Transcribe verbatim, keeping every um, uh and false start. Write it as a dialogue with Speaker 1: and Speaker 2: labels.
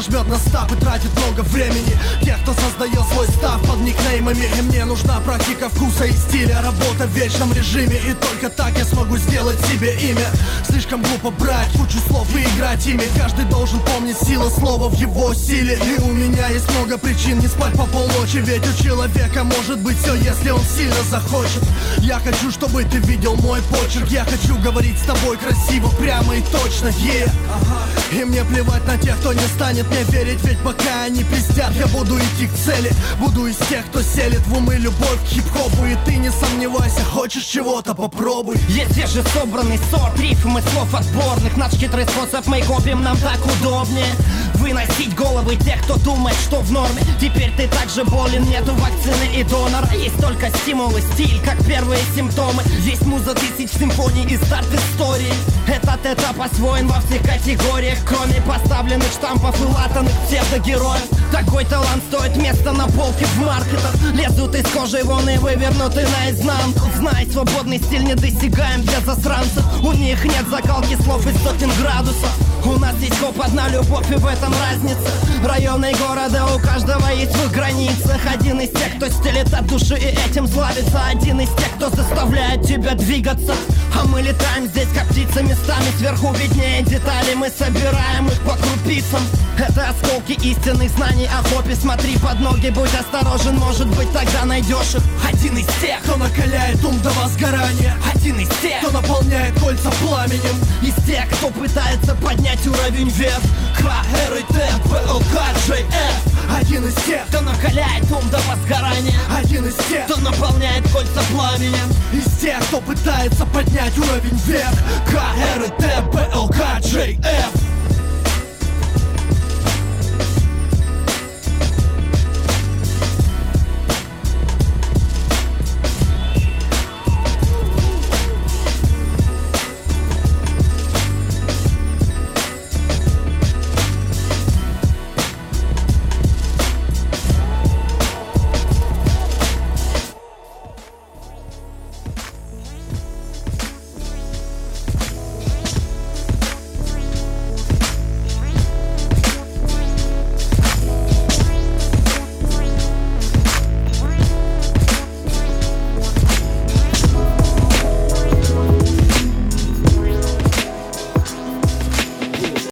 Speaker 1: нажмет на стап и тратит много времени. Тех, кто создает свой став под никнеймами. И мне нужна практика вкуса и стиля, работа в вечном режиме. И только так я смогу сделать себе имя. Слишком глупо брать кучу слов и играть ими. Каждый должен помнить сила слова в его силе. И у меня есть много причин не спать по полночи. Ведь у человека может быть все, если он сильно захочет. Я хочу, чтобы ты видел мой почерк. Я хочу говорить с тобой красиво, прямо и точно, yeah. И мне плевать на тех, кто не станет мне верить. Ведь пока они пиздят, я буду идти к цели. Буду из тех, кто селит в умы любовь к хип-хопу. И ты не сомневайся, хочешь чего-то, попробуй.
Speaker 2: Есть свежий собранный сорт рифм и слов отборных. Наш хитрый способ мы копим, нам так удобнее выносить головы тех, кто думает, что в норме. Теперь ты так же болен, нету вакцины и донора. Есть только стимул и стиль, как первые симптомы. Есть муза тысяч симфоний и старт истории. Этот этап освоен во всех категориях, кроме поставленных штампов и латанных псевдогероев. Такой талант стоит места на полке в маркетах. Лезут из кожи вон и вывернуты наизнанку. Знай, свободный стиль недосягаем для засранцев. У них нет закалки слов и сотен градусов. У нас здесь хоп, одна любовь, и в этом разница. Районы города у каждого есть в их границах. Один из тех, кто стелит от души и этим славится. Один из тех, кто заставляет тебя двигаться. А мы летаем здесь как птицы, местами сверху виднее детали. Мы собираем их по крупицам. Это осколки истинных знаний о хопе. Смотри под ноги, будь осторожен, может быть тогда найдешь их. Один из тех,
Speaker 1: кто накаляет ум до возгорания.
Speaker 2: Один из тех,
Speaker 1: кто наполняет кольца пламенем.
Speaker 2: Из тех, кто пытается поднять уровень вверх. К, Р и Т, П, Л, К, Джей, Ф.
Speaker 1: Один из тех,
Speaker 2: кто накаляет ум до возгорания.
Speaker 1: Один из тех,
Speaker 2: кто наполняет кольца пламенем.
Speaker 1: Из тех, кто пытается поднять уровень вверх.